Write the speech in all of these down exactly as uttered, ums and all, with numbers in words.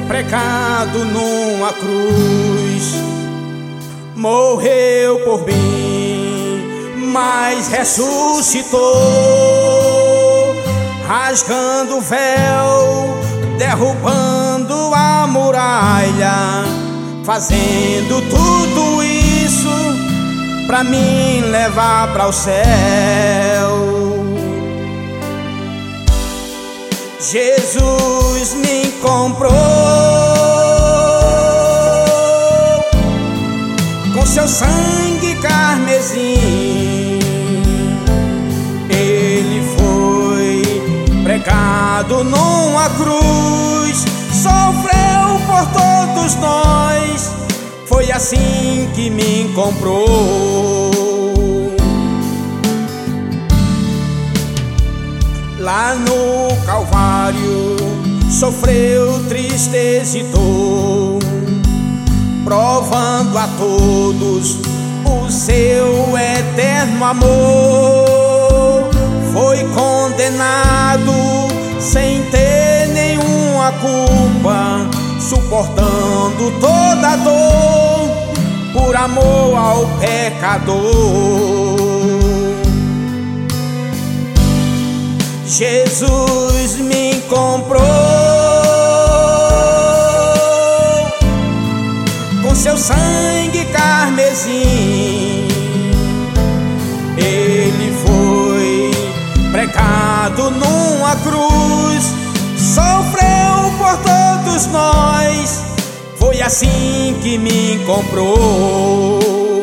foi pregado numa cruz, morreu por mim, mas ressuscitou, rasgando o véu, derrubando a muralha, fazendo tudo isso pra mim levar para o céu. Jesus me comprou com seu sangue carmesim. Ele foi pregado numa cruz, sofreu por todos nós, foi assim que me comprou. Lá no Calvário sofreu tristeza e dor, provando a todos o seu eterno amor. Foi condenado sem ter nenhuma culpa, suportando toda a dor por amor ao pecador. Jesus me comprou com seu sangue carmesim. Ele foi pregado numa cruz, sofreu por todos nós, foi assim que me comprou.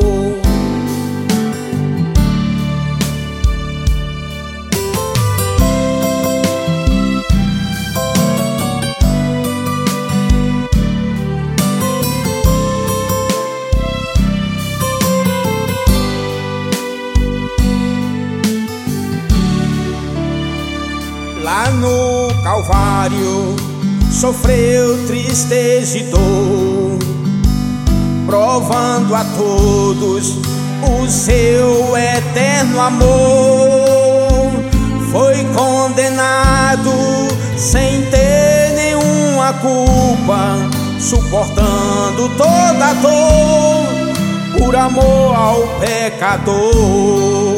Lá no Calvário sofreu tristeza e dor, provando a todos o seu eterno amor. Foi condenado sem ter nenhuma culpa, suportando toda a dor por amor ao pecador.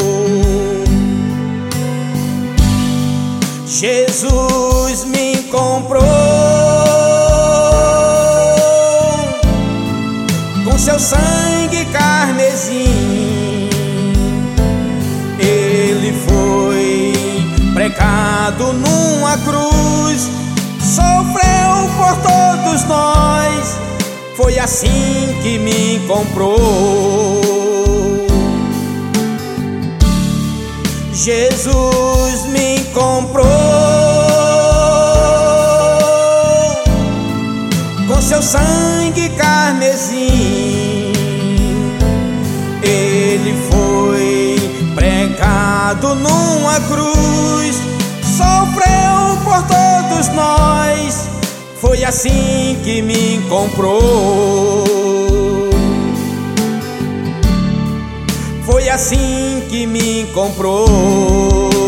Jesus me comprou com seu sangue carmesim. Ele foi pregado numa cruz, sofreu por todos nós, foi assim que me comprou. Jesus me comprou com seu sangue carmesim. Ele foi pregado numa cruz, sofreu por todos nós, foi assim que me comprou. Foi assim que me comprou.